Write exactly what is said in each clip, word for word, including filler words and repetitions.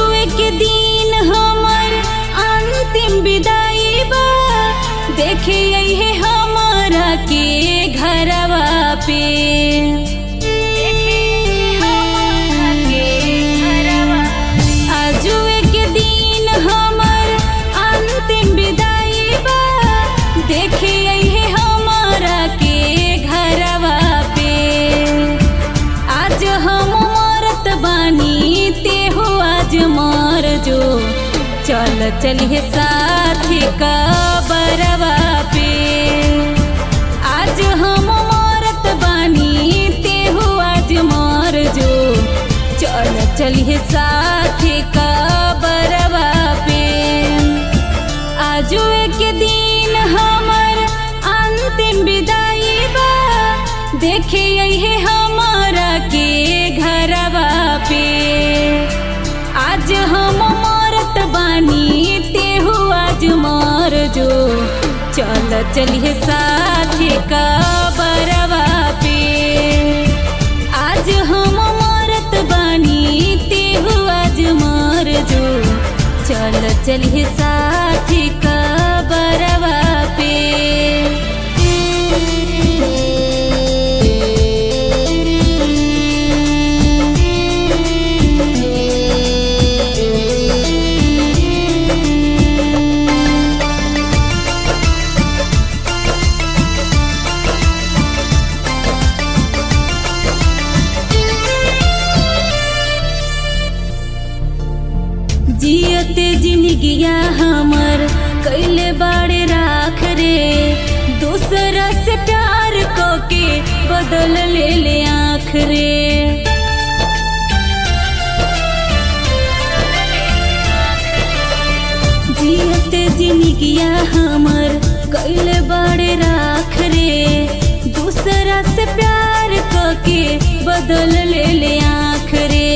आजुए के दिन हमर अंतिम विदाई बा, देखे है हमारा के घरवा पे। आजुए के दिन हमर अंतिम विदाई बा, देखे है हमारा के घरवा पे। आज हम मरत बानी ते हो आज मर जो, चल चलिए साथी कबरवा पे। आज हम मरत बानी ते हो आज मर जो, चल चलिए साथी कबरवा पे। आजू एक दिन हमर अंतिम विदाई बा, देखे है हमारा के घरवा पे। आज हम मरत बानी ते हो आज मर जो, चल चलिए साथी कबरवा पे। आज हम मरत बानी ते हो आज मर जो, चल चलिए साथी कबरवा पे। जियते जिंदगिया हमर कैले बाड़े राख रे, दूसरा से प्यार को के बदल ले ले आँख रे। जियते जिंदगिया हमर कैले बाड़े राख रे, दूसरा से प्यार को के बदल ले ले आँख रे।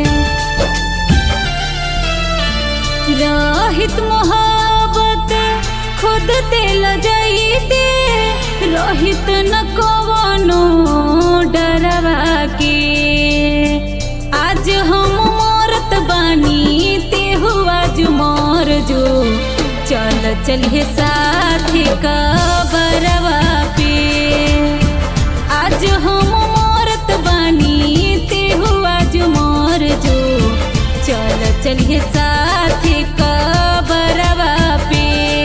रहित मोहब्बत खुद दिल जाइते, रहित न कवनो डरवा के। आज हम मरत बानी ते हो आज मर जो, चल चलिए साथी कबरवा पे। आज हम मरत बानी ते हो आज मर जो, चल चलिए साथी कबरवा पे।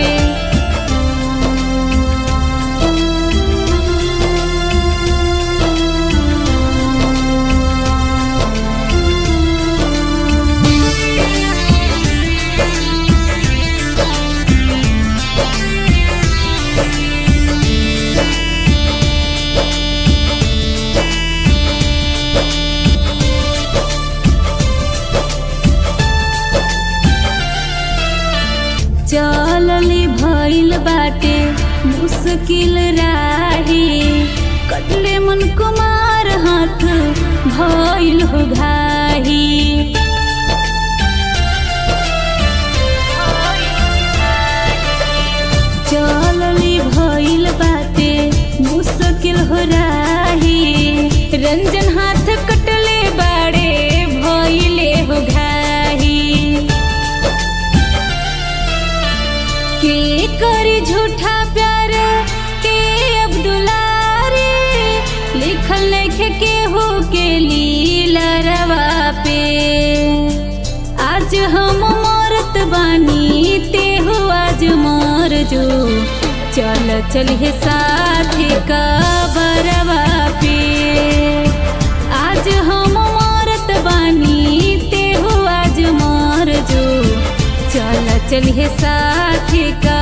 चलली भइल बाटे मुश्किल राही, कटले मन कुमार हाथ भइल हो घाही। चलली भइल बाटे मुश्किल हो राही, रंजन हाथ कटले बाड़े भइले हो घाही। के करी झूठा प्यार के अब्दुल्ला रे, लिखल लिखे के हो के लीला रवा पे। आज हम मरत बानी ते हो आज मर जो, चल चलिए साथी कबरवा पे। आज हम मरत बानी ते हो आज मर जो, चल चलिए साथी का